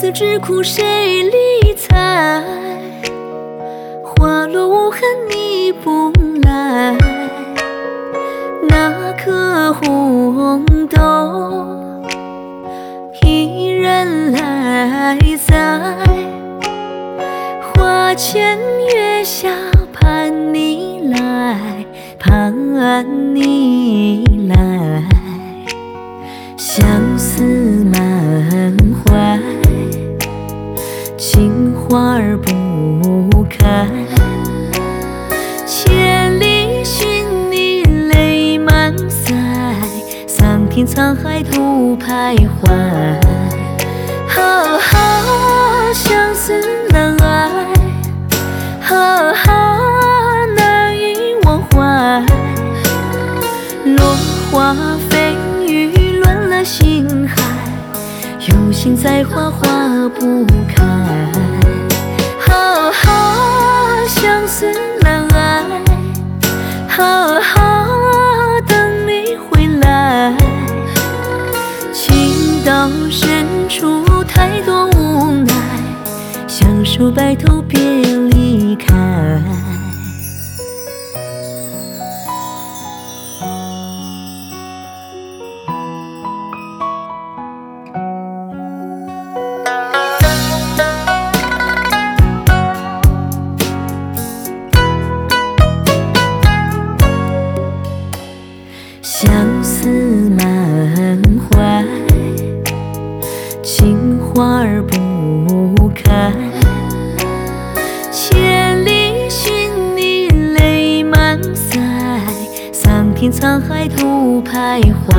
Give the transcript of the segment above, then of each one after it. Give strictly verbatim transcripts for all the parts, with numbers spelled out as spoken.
思之苦谁理睬？花落无痕你不来，那颗红豆一人来栽。花前月下盼你来，盼你来，相思满怀，情花儿不开。千里寻你泪满腮，桑田沧海徒徘徊。哈哈，相思难挨，哈哈，难以忘怀。落花飞雨乱了心海，有心栽花花不开。哈哈，相思难挨，哈哈，等你回来。情到深处太多无奈，相守白头别离开。相思满怀，情花儿不开。千里寻你泪满腮，桑田沧海徒徘徊。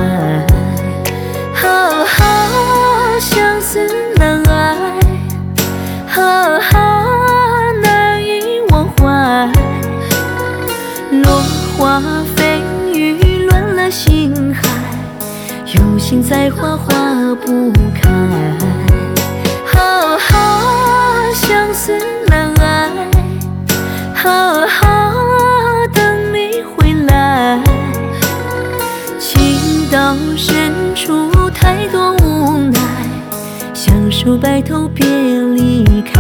哈哈，相思难挨，哈哈，难以忘怀。落花飞雨乱了心海，有心栽花花不开。哈哈，相思难挨，哈哈，等你回来。情到深处太多无奈，相守白头别离开。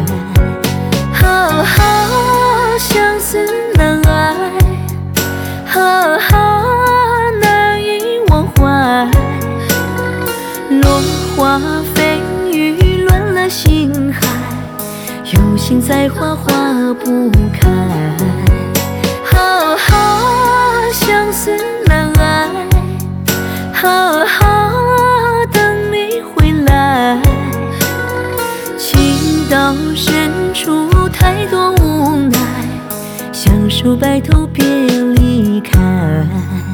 哈哈，相思难挨，哈哈，难以忘怀。落花飞雨乱了心海，有心栽花花不开。哈哈，相思难挨，哈哈，等你回来。情到深处太多无奈，相守白头别离开。